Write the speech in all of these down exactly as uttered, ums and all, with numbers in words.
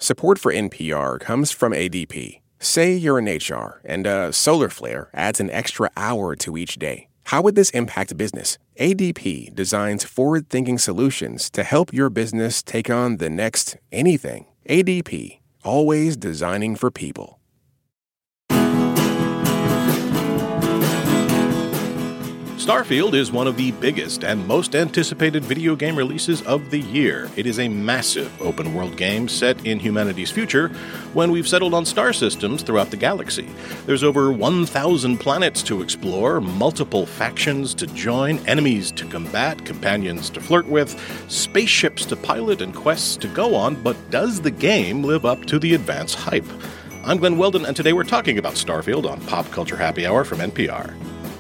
Support for N P R comes from A D P. Say you're in H R and a solar flare adds an extra hour to each day. How would this impact business? A D P designs forward-thinking solutions to help your business take on the next anything. A D P, always designing for people. Starfield is one of the biggest and most anticipated video game releases of the year. It is a massive open-world game set in humanity's future when we've settled on star systems throughout the galaxy. There's over one thousand planets to explore, multiple factions to join, enemies to combat, companions to flirt with, spaceships to pilot, and quests to go on, but does the game live up to the advance hype? I'm Glenn Weldon, and today we're talking about Starfield on Pop Culture Happy Hour from N P R.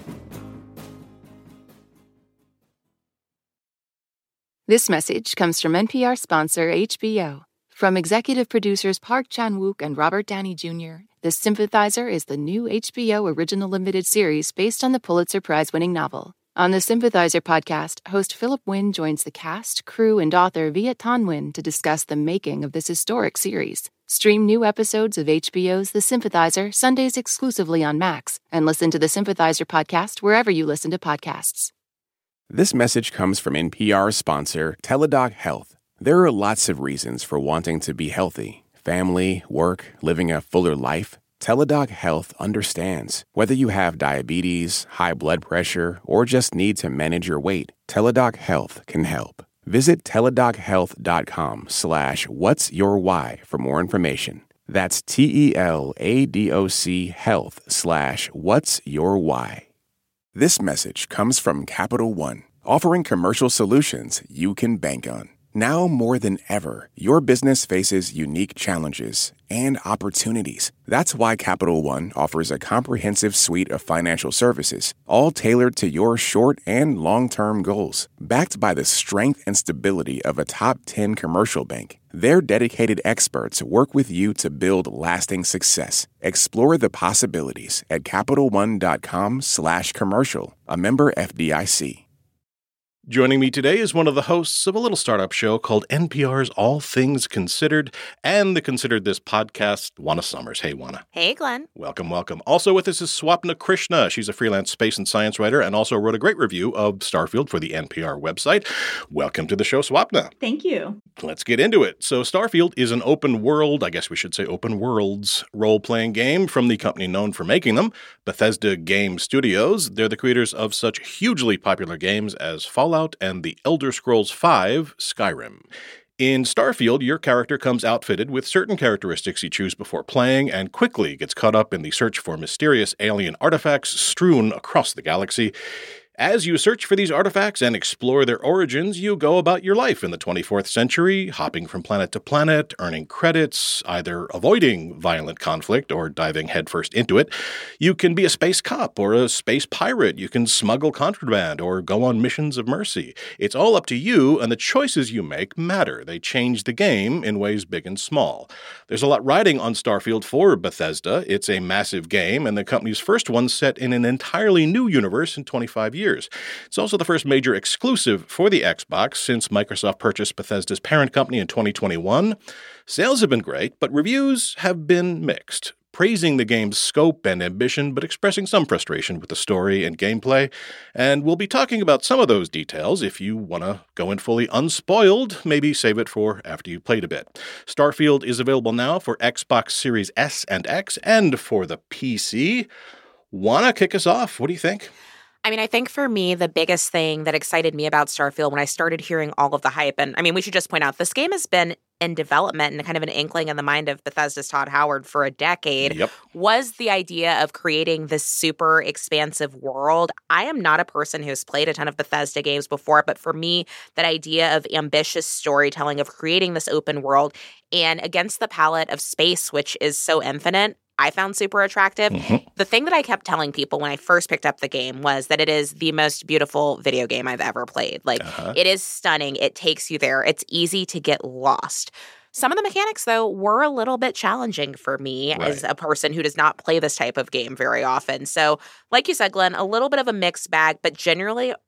This message comes from N P R sponsor H B O. From executive producers Park Chan-wook and Robert Downey Junior, The Sympathizer is the new H B O original limited series based on the Pulitzer Prize-winning novel. On the Sympathizer podcast, host Philip Wynn joins the cast, crew, and author Viet Thanh Nguyen to discuss the making of this historic series. Stream new episodes of H B O's The Sympathizer Sundays exclusively on Max, and listen to the Sympathizer podcast wherever you listen to podcasts. This message comes from N P R sponsor Teladoc Health. There are lots of reasons for wanting to be healthy. Family, work, living a fuller life. Teladoc Health understands. Whether you have diabetes, high blood pressure, or just need to manage your weight, Teladoc Health can help. Visit teladochealth.com slash what's your why for more information. That's T-E-L-A-D-O-C health slash what's your why. This message comes from Capital One, offering commercial solutions you can bank on. Now more than ever, your business faces unique challenges and opportunities. That's why Capital One offers a comprehensive suite of financial services, all tailored to your short and long-term goals. Backed by the strength and stability of a top ten commercial bank, their dedicated experts work with you to build lasting success. Explore the possibilities at CapitalOne.com slash commercial, a member F D I C. Joining me today is one of the hosts of a little startup show called N P R's All Things Considered, and the Considered This podcast, Juana Summers. Hey, Juana. Hey, Glenn. Welcome, welcome. Also with us is Swapna Krishna. She's a freelance space and science writer and also wrote a great review of Starfield for the N P R website. Welcome to the show, Swapna. Thank you. Let's get into it. So Starfield is an open world, I guess we should say open worlds, role-playing game from the company known for making them, Bethesda Game Studios. They're the creators of such hugely popular games as Fallout and The Elder Scrolls five, Skyrim. In Starfield, your character comes outfitted with certain characteristics you choose before playing and quickly gets caught up in the search for mysterious alien artifacts strewn across the galaxy. As you search for these artifacts and explore their origins, you go about your life in the twenty-fourth century, hopping from planet to planet, earning credits, either avoiding violent conflict or diving headfirst into it. You can be a space cop or a space pirate. You can smuggle contraband or go on missions of mercy. It's all up to you, and the choices you make matter. They change the game in ways big and small. There's a lot riding on Starfield for Bethesda. It's a massive game, and the company's first one set in an entirely new universe in twenty-five years. Years. It's also the first major exclusive for the Xbox since Microsoft purchased Bethesda's parent company in twenty twenty-one. Sales have been great, but reviews have been mixed, praising the game's scope and ambition, but expressing some frustration with the story and gameplay. And we'll be talking about some of those details. If you want to go in fully unspoiled, maybe save it for after you've played a bit. Starfield is available now for Xbox Series S and X and for the P C. Wanna kick us off? What do you think? I mean, I think for me, the biggest thing that excited me about Starfield when I started hearing all of the hype, and I mean, we should just point out, this game has been in development and kind of an inkling in the mind of Bethesda's Todd Howard for a decade, yep. was the idea of creating this super expansive world. I am not a person who's played a ton of Bethesda games before, but for me, that idea of ambitious storytelling, of creating this open world, and against the palette of space, which is so infinite, I found super attractive. Mm-hmm. The thing that I kept telling people when I first picked up the game was that it is the most beautiful video game I've ever played. Like, uh-huh. It is stunning. It takes you there. It's easy to get lost. Some of the mechanics, though, were a little bit challenging for me right. as a person who does not play this type of game very often. So, like you said, Glenn, a little bit of a mixed bag, but generally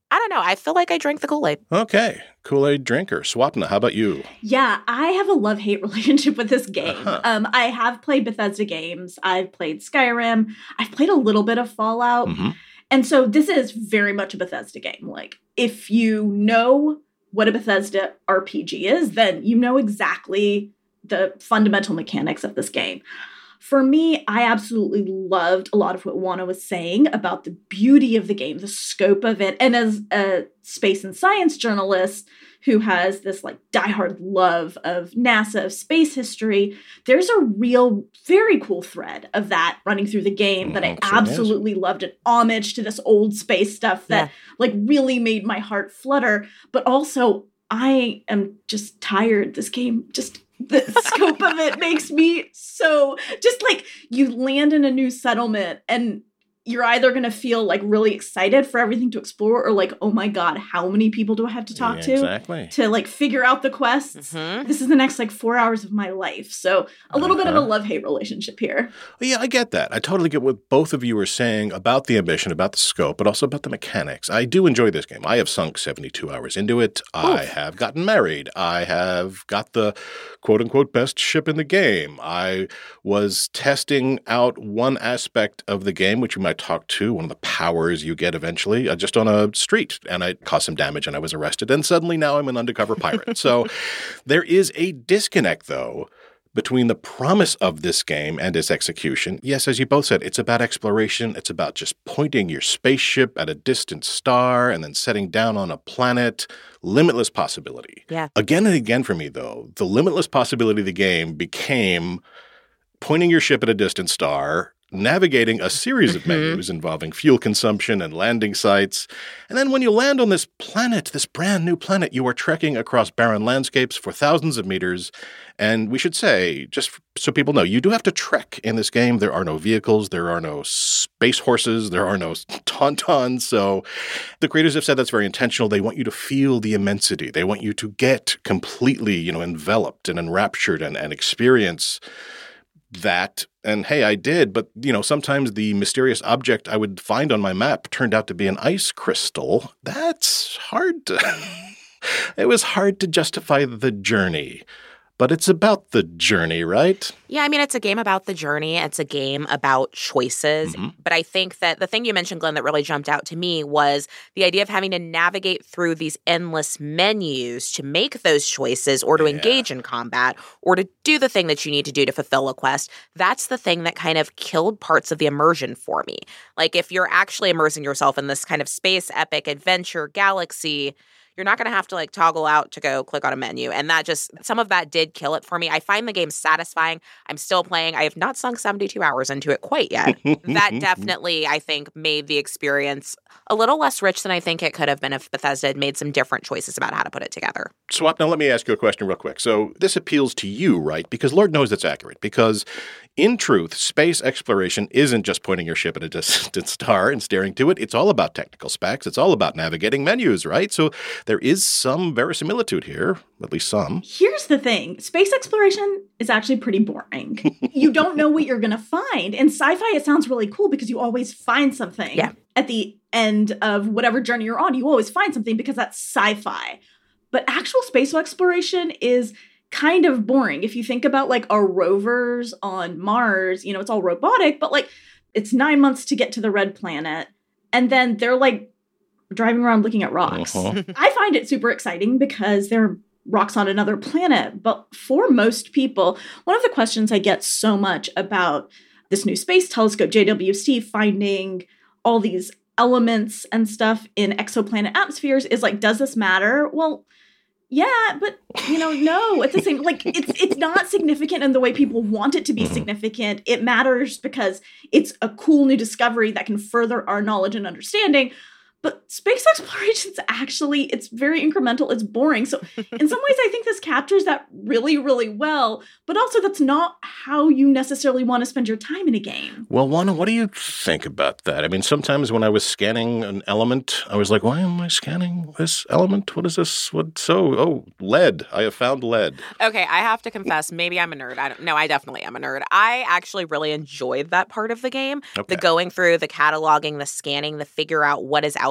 I don't know. I feel like I drank the Kool-Aid. Okay. Kool-Aid drinker. Swapna, how about you? Yeah, I have a love-hate relationship with this game. Uh-huh. Um, I have played Bethesda games. I've played Skyrim. I've played a little bit of Fallout. Mm-hmm. And so this is very much a Bethesda game. Like, if you know what a Bethesda R P G is, then you know exactly the fundamental mechanics of this game. For me, I absolutely loved a lot of what Juana was saying about the beauty of the game, the scope of it. And as a space and science journalist who has this like diehard love of NASA, of space history, there's a real, very cool thread of that running through the game that I absolutely loved. An homage to this old space stuff that Yeah. like really made my heart flutter. But also, I am just tired. This game just... the scope of it makes me so just like you land in a new settlement and you're either going to feel like really excited for everything to explore or like, oh my God, how many people do I have to talk Yeah, to exactly. to like figure out the quests? Mhm. This is the next like four hours of my life. So a little bit of a Uh-huh. love-hate relationship here. Well, yeah, I get that. I totally get what both of you were saying about the ambition, about the scope, but also about the mechanics. I do enjoy this game. I have sunk seventy-two hours into it. I Oof. have gotten married. I have got the quote-unquote best ship in the game. I was testing out one aspect of the game, which we might talk to, one of the powers you get eventually, uh, just on a street, and I caused some damage and I was arrested, and suddenly now I'm an undercover pirate. So there is a disconnect, though, between the promise of this game and its execution. Yes, as you both said, it's about exploration. It's about just pointing your spaceship at a distant star and then setting down on a planet. Limitless possibility. Yeah. Again and again for me, though, the limitless possibility of the game became pointing your ship at a distant star, navigating a series of menus involving fuel consumption and landing sites. And then when you land on this planet, this brand new planet, you are trekking across barren landscapes for thousands of meters. And we should say, just so people know, you do have to trek in this game. There are no vehicles. There are no space horses. There are no tauntauns. So the creators have said that's very intentional. They want you to feel the immensity. They want you to get completely, you know, enveloped and enraptured and, and experience that. And hey, I did, but you know, sometimes the mysterious object I would find on my map turned out to be an ice crystal. That's hard to it was hard to justify the journey. But it's about the journey, right? Yeah, I mean, it's a game about the journey. It's a game about choices. Mm-hmm. But I think that the thing you mentioned, Glenn, that really jumped out to me was the idea of having to navigate through these endless menus to make those choices or to Yeah. engage in combat or to do the thing that you need to do to fulfill a quest. That's the thing that kind of killed parts of the immersion for me. Like, if you're actually immersing yourself in this kind of space epic adventure galaxy, you're not going to have to like toggle out to go click on a menu. And that just, some of that did kill it for me. I find the game satisfying. I'm still playing. I have not sunk seventy-two hours into it quite yet. That definitely, I think, made the experience a little less rich than I think it could have been if Bethesda had made some different choices about how to put it together. Swap, now let me ask you a question real quick. So this appeals to you, right? Because Lord knows it's accurate. Because in truth, space exploration isn't just pointing your ship at a distant star and staring to it. It's all about technical specs. It's all about navigating menus, right? So there is some verisimilitude here, at least some. Here's the thing. Space exploration is actually pretty boring. You don't know what you're going to find. In sci-fi, it sounds really cool because you always find something. Yeah. At the end of whatever journey you're on, you always find something because that's sci-fi. But actual space exploration is kind of boring. If you think about like our rovers on Mars, you know, it's all robotic, but like it's nine months to get to the red planet. And then they're like driving around looking at rocks. Uh-huh. I find it super exciting because there are rocks on another planet. But for most people, one of the questions I get so much about this new space telescope, J W S T, finding all these elements and stuff in exoplanet atmospheres is like, does this matter? Well, yeah, but you know, no, it's the same. Like it's it's not significant in the way people want it to be Mm-hmm. significant. It matters because it's a cool new discovery that can further our knowledge and understanding. But space exploration is actually, it's very incremental. It's boring. So in some ways, I think this captures that really, really well. But also that's not how you necessarily want to spend your time in a game. Well, Juana, what do you think about that? I mean, sometimes when I was scanning an element, I was like, why am I scanning this element? What is this? What? So, oh, lead. I have found lead. Okay, I have to confess, maybe I'm a nerd. I don't know. I definitely am a nerd. I actually really enjoyed that part of the game. Okay. The going through, the cataloging, the scanning, the figure out what is out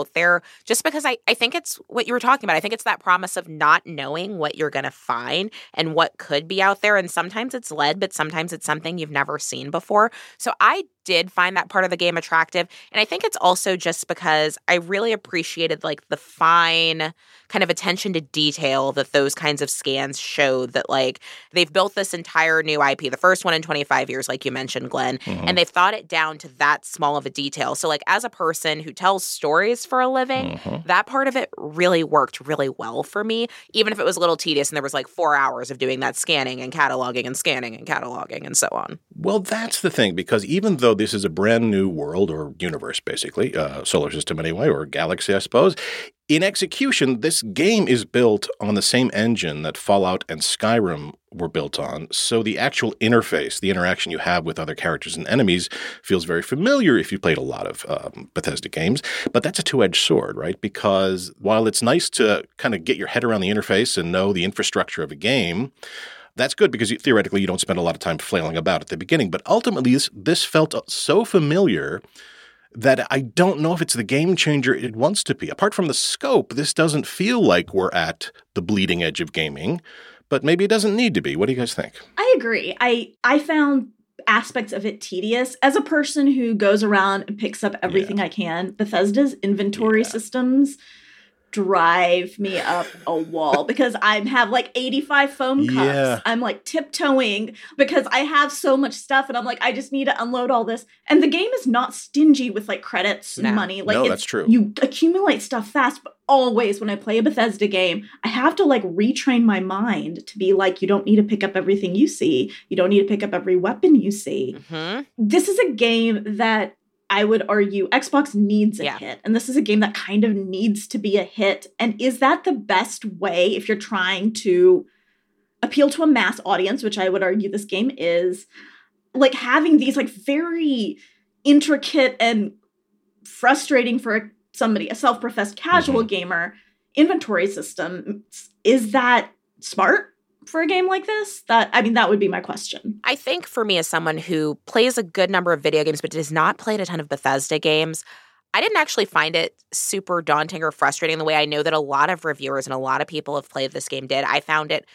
out there, just because I, I think it's what you were talking about. I think it's that promise of not knowing what you're going to find and what could be out there. And sometimes it's lead, but sometimes it's something you've never seen before. So I did find that part of the game attractive. And I think it's also just because I really appreciated like the fine kind of attention to detail that those kinds of scans showed, that like they've built this entire new I P, the first one in twenty-five years, like you mentioned, Glenn, mm-hmm. and they've thought it down to that small of a detail. So like as a person who tells stories for a living, mm-hmm. that part of it really worked really well for me, even if it was a little tedious and there was like four hours of doing that scanning and cataloging and scanning and cataloging and so on. Well, that's the thing, because even though this is a brand new world or universe, basically, uh, solar system anyway, or galaxy, I suppose, in execution, this game is built on the same engine that Fallout and Skyrim were built on. So the actual interface, the interaction you have with other characters and enemies feels very familiar if you played a lot of um, Bethesda games. But that's a two-edged sword, right? Because while it's nice to kind of get your head around the interface and know the infrastructure of a game, that's good because you, theoretically you don't spend a lot of time flailing about at the beginning. But ultimately, this, this felt so familiar that I don't know if it's the game changer it wants to be. Apart from the scope, this doesn't feel like we're at the bleeding edge of gaming, but maybe it doesn't need to be. What do you guys think? I agree. I, I found aspects of it tedious. As a person who goes around and picks up everything yeah. I can, Bethesda's inventory yeah. systems drive me up a wall because I have like eighty-five foam cups. Yeah. I'm like tiptoeing because I have so much stuff and I'm like, I just need to unload all this. And the game is not stingy with like credits no. and money. Like no, it's, that's true. You accumulate stuff fast, but always when I play a Bethesda game, I have to like retrain my mind to be like, you don't need to pick up everything you see. You don't need to pick up every weapon you see. Mm-hmm. This is a game that I would argue Xbox needs a yeah. hit. And this is a game that kind of needs to be a hit. And is that the best way if you're trying to appeal to a mass audience, which I would argue this game is, like having these like very intricate and frustrating for somebody, a self-professed casual mm-hmm. gamer, inventory system, is that smart for a game like this? That I mean, that would be my question. I think for me, as someone who plays a good number of video games but does not play a ton of Bethesda games, I didn't actually find it super daunting or frustrating the way I know that a lot of reviewers and a lot of people have played this game did. I found it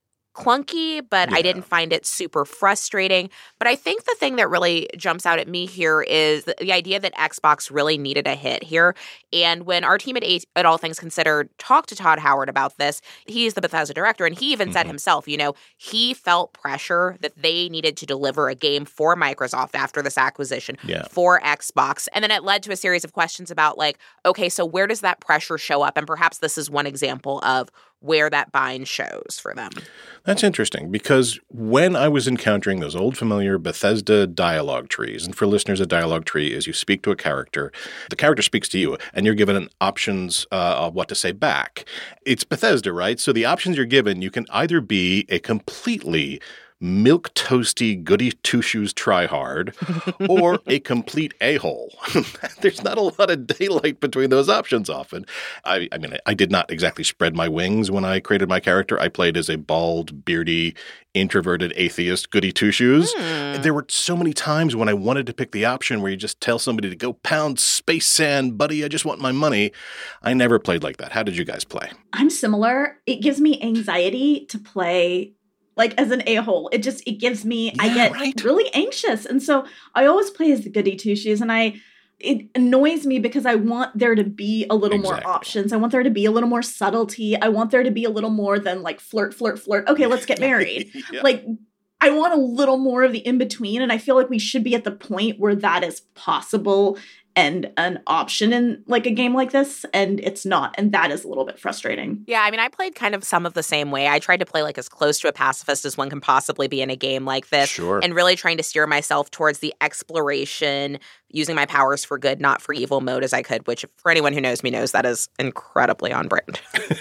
clunky, but yeah. I didn't find it super frustrating. But I think the thing that really jumps out at me here is the, the idea that Xbox really needed a hit here. And when our team at, a- at All Things Considered talked to Todd Howard about this, he's the Bethesda director, and he even mm-hmm. said himself, you know, he felt pressure that they needed to deliver a game for Microsoft after this acquisition, yeah. for Xbox. And then it led to a series of questions about like, okay, so where does that pressure show up? And perhaps this is one example of where that bind shows for them. That's interesting, because when I was encountering those old familiar Bethesda dialogue trees, and for listeners, a dialogue tree is you speak to a character, the character speaks to you, and you're given options uh, of what to say back. It's Bethesda, right? So the options you're given, you can either be a completely milk toasty goody two-shoes try-hard or a complete a-hole. There's not a lot of daylight between those options often. I, I mean, I, I did not exactly spread my wings when I created my character. I played as a bald, beardy, introverted atheist goody two-shoes. Mm. There were so many times when I wanted to pick the option where you just tell somebody to go pound space sand, buddy, I just want my money. I never played like that. How did you guys play? I'm similar. It gives me anxiety to play like as an a-hole. It just, it gives me, yeah, I get right. really anxious. And so I always play as the goody two-shoes, and I, it annoys me because I want there to be a little exactly. more options. I want there to be a little more subtlety. I want there to be a little more than like flirt, flirt, flirt. Okay, let's get married. yeah. Like I want a little more of the in-between. And I feel like we should be at the point where that is possible and an option in like a game like this, and it's not, and that is a little bit frustrating. Yeah, I mean, I played kind of some of the same way. I tried to play like as close to a pacifist as one can possibly be in a game like this, sure. and really trying to steer myself towards the exploration, using my powers for good, not for evil mode as I could, which for anyone who knows me knows that is incredibly on brand.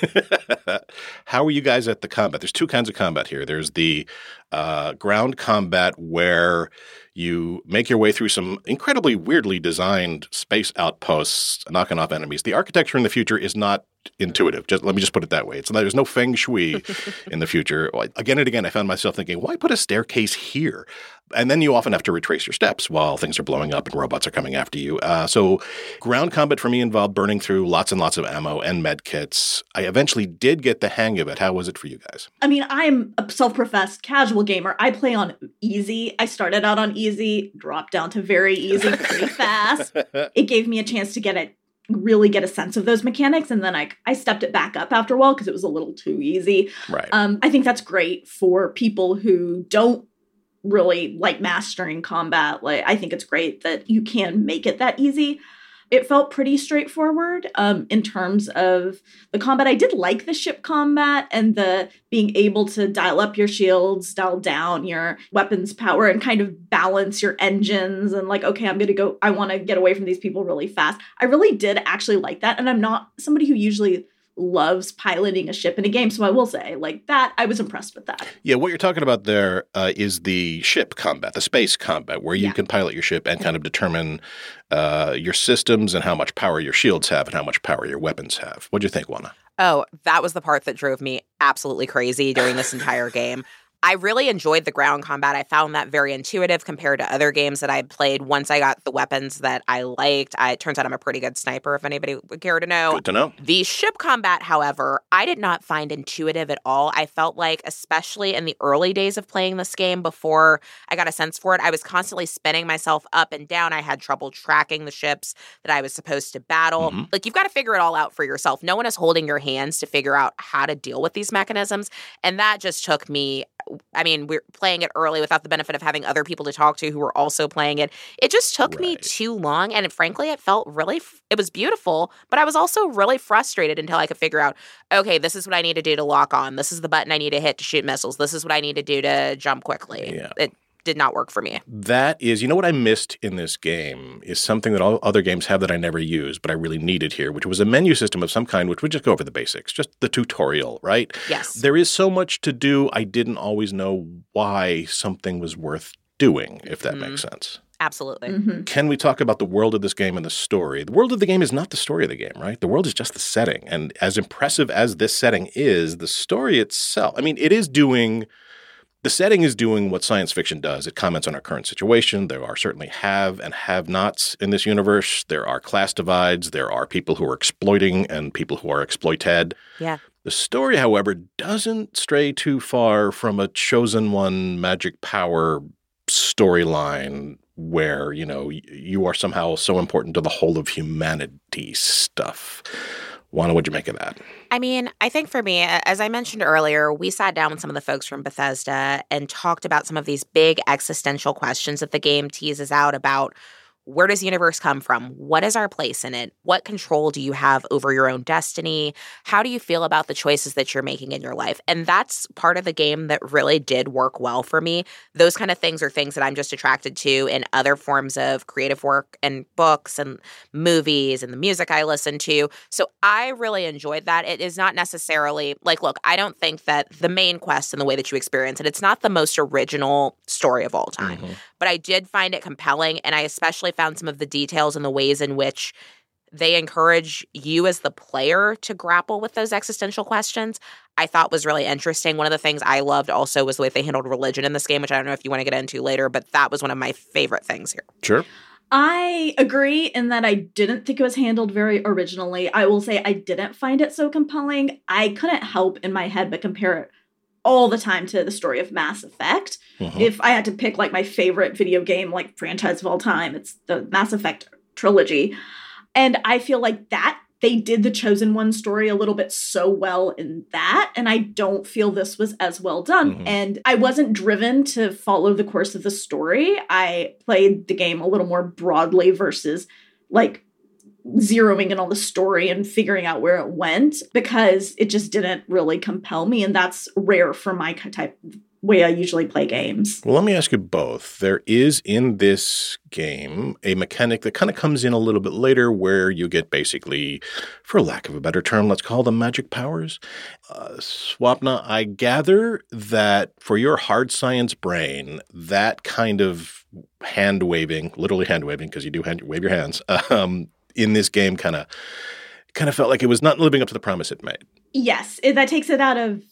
How are you guys at the combat? There's two kinds of combat here. There's the uh, ground combat where you make your way through some incredibly weirdly designed space outposts, knocking off enemies. The architecture in the future is not intuitive. Just let me just put it that way. It's not, there's no feng shui in the future. Again and again, I found myself thinking, why put a staircase here? And then you often have to retrace your steps while things are blowing up and robots are coming after you. Uh, so ground combat for me involved burning through lots and lots of ammo and med kits. I eventually did get the hang of it. How was it for you guys? I mean, I'm a self-professed casual gamer. I play on easy. I started out on easy, dropped down to very easy pretty fast. It gave me a chance to get it, really get a sense of those mechanics. And then I, I stepped it back up after a while because it was a little too easy. Right. Um, I think that's great for people who don't really like mastering combat. Like, I think it's great that you can make it that easy. It felt pretty straightforward um, in terms of the combat. I did like the ship combat and the being able to dial up your shields, dial down your weapons power, and kind of balance your engines. And like, okay, I'm going to go, I want to get away from these people really fast. I really did actually like that. And I'm not somebody who usually loves piloting a ship in a game. So I will say, like that, I was impressed with that. Yeah, what you're talking about there uh, is the ship combat, the space combat, where you Yeah. can pilot your ship and kind of determine uh, your systems and how much power your shields have and how much power your weapons have. What'd you think, Juana? Oh, that was the part that drove me absolutely crazy during this entire game. I really enjoyed the ground combat. I found that very intuitive compared to other games that I played. Once I got the weapons that I liked, I, it turns out I'm a pretty good sniper, if anybody would care to know. Good to know. The ship combat, however, I did not find intuitive at all. I felt like, especially in the early days of playing this game before I got a sense for it, I was constantly spinning myself up and down. I had trouble tracking the ships that I was supposed to battle. Mm-hmm. Like, you've got to figure it all out for yourself. No one is holding your hands to figure out how to deal with these mechanisms. And that just took me, I mean, we're playing it early without the benefit of having other people to talk to who were also playing it. It just took me Right. too long. And frankly, it felt really, f- it was beautiful, but I was also really frustrated until I could figure out, okay, this is what I need to do to lock on. This is the button I need to hit to shoot missiles. This is what I need to do to jump quickly. Yeah. It did not work for me. That is, you know what I missed in this game is something that all other games have that I never used, but I really needed here, which was a menu system of some kind, which would just go over the basics, just the tutorial, right? Yes. There is so much to do. I didn't always know why something was worth doing, if that Mhm. makes sense. Absolutely. Mhm. Can we talk about the world of this game and the story? The world of the game is not the story of the game, right? The world is just the setting. And as impressive as this setting is, the story itself, I mean, it is doing... The setting is doing what science fiction does. It comments on our current situation. There are certainly have and have-nots in this universe. There are class divides. There are people who are exploiting and people who are exploited. Yeah. The story, however, doesn't stray too far from a chosen one magic power storyline where, you know, y- you are somehow so important to the whole of humanity stuff. Juana, what'd you make of that? I mean, I think for me, as I mentioned earlier, we sat down with some of the folks from Bethesda and talked about some of these big existential questions that the game teases out about. Where does the universe come from? What is our place in it? What control do you have over your own destiny? How do you feel about the choices that you're making in your life? And that's part of the game that really did work well for me. Those kind of things are things that I'm just attracted to in other forms of creative work and books and movies and the music I listen to. So I really enjoyed that. It is not necessarily like, look, I don't think that the main quest and the way that you experience it, it's not the most original story of all time. Mhm. But I did find it compelling, and I especially found some of the details and the ways in which they encourage you as the player to grapple with those existential questions, I thought was really interesting. One of the things I loved also was the way they handled religion in this game, which I don't know if you want to get into later, but that was one of my favorite things here. Sure. I agree in that I didn't think it was handled very originally. I will say I didn't find it so compelling. I couldn't help in my head but compare it all the time to the story of Mass Effect. Mhm. If I had to pick like my favorite video game like franchise of all time, it's the Mass Effect trilogy. And I feel like that they did the Chosen One story a little bit so well in that, and I don't feel this was as well done. Mhm. And I wasn't driven to follow the course of the story. I played the game a little more broadly versus like zeroing in on the story and figuring out where it went, because it just didn't really compel me, and that's rare for my type way I usually play games. Well, let me ask you both. There is in this game a mechanic that kind of comes in a little bit later where you get basically, for lack of a better term, let's call them magic powers. Uh, Swapna, I gather that for your hard science brain, that kind of hand waving, literally hand waving, because you do hand, wave your hands, um, in this game kind of kind of felt like it was not living up to the promise it made. Yes, it, that takes it out of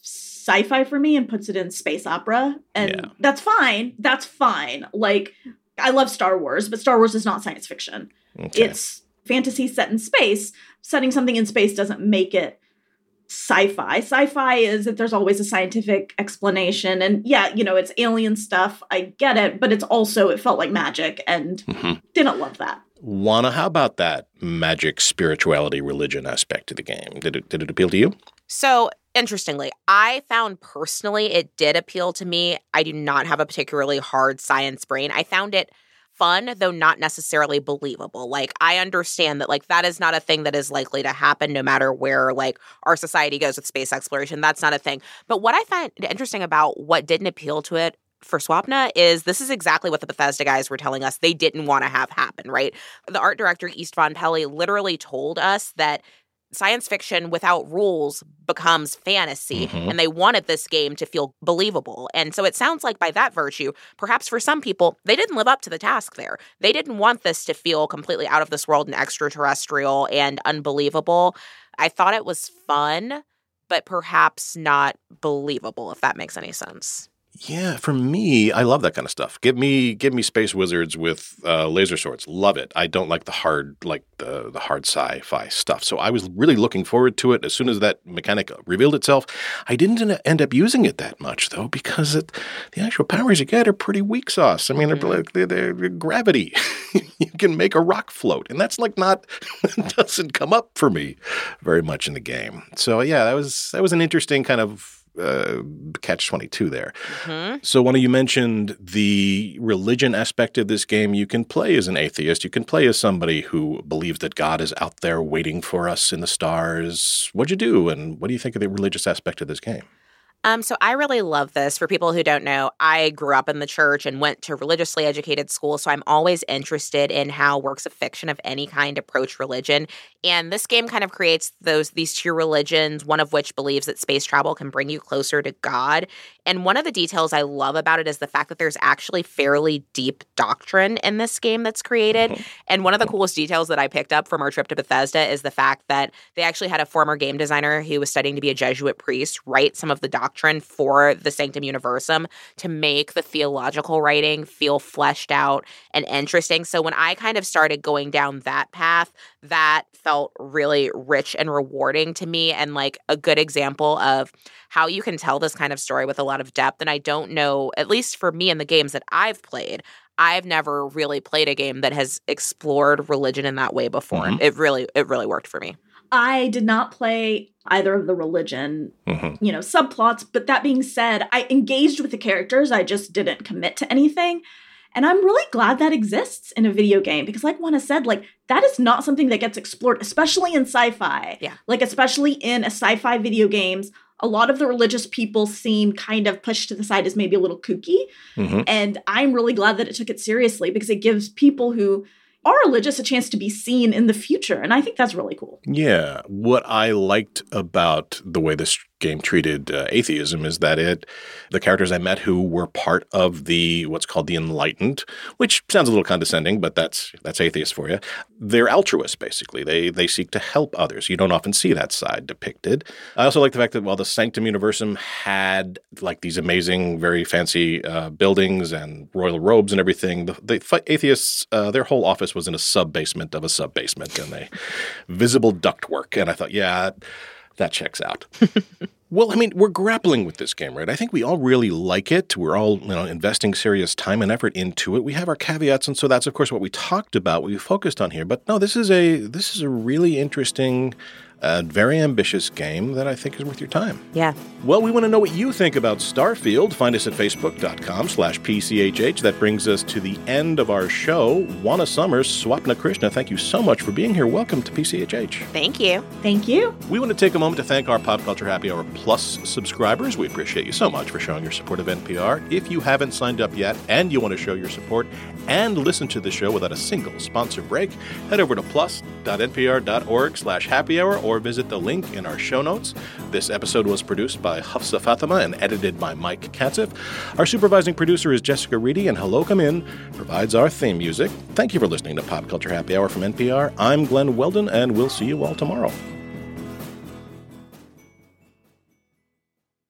sci-fi for me and puts it in space opera. And Yeah. that's fine. That's fine. Like, I love Star Wars, but Star Wars is not science fiction. Okay. It's fantasy set in space. Setting something in space doesn't make it sci-fi. Sci-fi is that there's always a scientific explanation. And yeah, you know, it's alien stuff. I get it. But it's also, it felt like magic and Mm-hmm. didn't love that. Juana, how about that magic, spirituality, religion aspect to the game? Did it, did it appeal to you? So, interestingly, I found personally it did appeal to me. I do not have a particularly hard science brain. I found it fun, though not necessarily believable. Like, I understand that, like, that is not a thing that is likely to happen no matter where, like, our society goes with space exploration. That's not a thing. But what I find interesting about what didn't appeal to it for Swapna is this is exactly what the Bethesda guys were telling us they didn't want to have happen, right? The art director, Istvan Peli, literally told us that science fiction without rules becomes fantasy, Mm-hmm. and they wanted this game to feel believable. And so it sounds like by that virtue, perhaps for some people, they didn't live up to the task there. They didn't want this to feel completely out of this world and extraterrestrial and unbelievable. I thought it was fun, but perhaps not believable, if that makes any sense. Yeah, for me, I love that kind of stuff. Give me, give me space wizards with uh, laser swords. Love it. I don't like the hard, like the the hard sci-fi stuff. So I was really looking forward to it. As soon as that mechanic revealed itself, I didn't end up using it that much though, because it, the actual powers you get are pretty weak sauce. I mean, they're like they're, they're gravity. You can make a rock float, and that's like not it doesn't come up for me very much in the game. So yeah, that was that was an interesting kind of. Uh, catch twenty-two there. Mm-hmm. So when you mentioned the religion aspect of this game, you can play as an atheist. You can play as somebody who believes that God is out there waiting for us in the stars. What'd you do? And what do you think of the religious aspect of this game? Um, so I really love this. For people who don't know, I grew up in the church and went to religiously educated school, so I'm always interested in how works of fiction of any kind approach religion. And this game kind of creates those these two religions, one of which believes that space travel can bring you closer to God. And one of the details I love about it is the fact that there's actually fairly deep doctrine in this game that's created. Mm-hmm. And one of the coolest details that I picked up from our trip to Bethesda is the fact that they actually had a former game designer who was studying to be a Jesuit priest write some of the doctrine for the Sanctum Universum to make the theological writing feel fleshed out and interesting. So when I kind of started going down that path, that felt really rich and rewarding to me, and like a good example of how you can tell this kind of story with a lot of depth. And I don't know, at least for me in the games that I've played, I've never really played a game that has explored religion in that way before. Mm-hmm. It really, it really worked for me. I did not play either of the religion, mm-hmm. you know, subplots. But that being said, I engaged with the characters. I just didn't commit to anything. And I'm really glad that exists in a video game because like Juana said, like that is not something that gets explored, especially in sci-fi. Yeah. Like especially in a sci-fi video games, a lot of the religious people seem kind of pushed to the side as maybe a little kooky. Mm-hmm. And I'm really glad that it took it seriously because it gives people who are religious a chance to be seen in the future. And I think that's really cool. Yeah. What I liked about the way this game treated uh, atheism is that it, the characters I met who were part of the, what's called the Enlightened, which sounds a little condescending, but that's that's atheist for you. They're altruists, basically. They they seek to help others. You don't often see that side depicted. I also like the fact that while the Sanctum Universum had like these amazing, very fancy uh, buildings and royal robes and everything, the, the atheists, uh, their whole office was in a sub-basement of a sub-basement and a visible ductwork. And I thought, yeah, that checks out. Well, I mean, we're grappling with this game, right? I think we all really like it. We're all, you know, investing serious time and effort into it. We have our caveats, and so that's, of course, what we talked about, what we focused on here. But no, this is a this is a really interesting, uh, very ambitious game that I think is worth your time. Yeah. Well, we want to know what you think about Starfield. Find us at facebook.com slash PCHH. That brings us to the end of our show. Juana Summers, Swapna Krishna, thank you so much for being here. Welcome to P C H H. Thank you. Thank you. We want to take a moment to thank our Pop Culture Happy Hour Plus subscribers. We appreciate you so much for showing your support of N P R. If you haven't signed up yet and you want to show your support and listen to the show without a single sponsor break, head over to plus.npr.org slash happy hour or visit the link in our show notes. This episode was produced by Hafsa Fatima and edited by Mike Katzif. Our supervising producer is Jessica Reedy, and Hello Come In provides our theme music. Thank you for listening to Pop Culture Happy Hour from N P R. I'm Glenn Weldon, and we'll see you all tomorrow.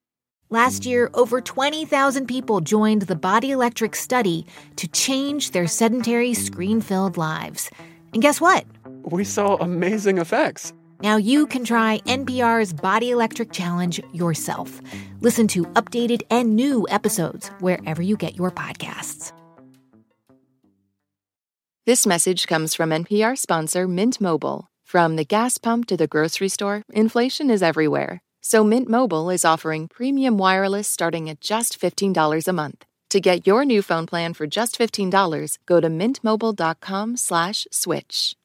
Last year, over twenty thousand people joined the Body Electric study to change their sedentary, screen-filled lives. And guess what? We saw amazing effects. Now you can try N P R's Body Electric Challenge yourself. Listen to updated and new episodes wherever you get your podcasts. This message comes from N P R sponsor Mint Mobile. From the gas pump to the grocery store, inflation is everywhere. So Mint Mobile is offering premium wireless starting at just fifteen dollars a month. To get your new phone plan for just fifteen dollars, go to mintmobile.com slash switch.